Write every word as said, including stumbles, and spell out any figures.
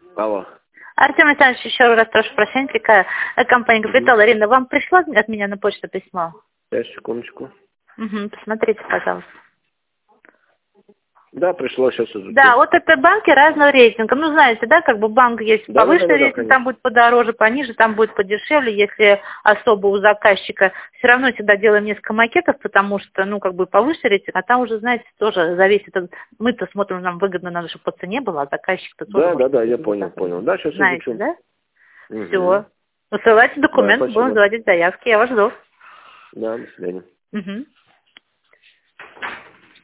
Алло. Артем Александрович, еще раз прошу прощения, какая компания «Капитал». Угу. Ирина, вам пришло от меня на почту письмо? Сейчас, секундочку. Угу, посмотрите, пожалуйста. Да, пришло, сейчас изучу. Да, вот это банки разного рейтинга. Ну, знаете, да, как бы банк есть да, повыше да, да, рейтинг, да, там будет подороже, пониже, там будет подешевле. Если особо у заказчика, все равно всегда делаем несколько макетов, потому что, ну, как бы повыше рейтинг, а там уже, знаете, тоже зависит от... Мы-то смотрим, нам выгодно, надо, чтобы по цене было, а заказчик-то тоже... Да, может, да, да, я понял, да? понял. Да, сейчас знаете, изучу. да? Угу. Все. Высылайте документы, Да, будем заводить заявки. Я вас жду. Да, до свидания. Угу.